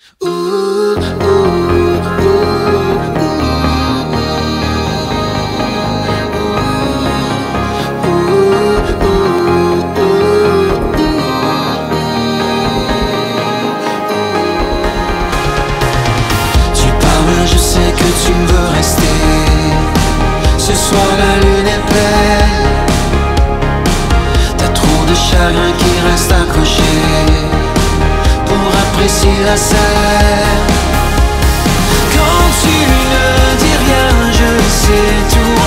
Je sais que tu veux rester. Ce soir la lune est pleine. T'as trop de chagrin qui reste accroché pour apprécier la scène. Quand tu ne dis rien, je sais tout.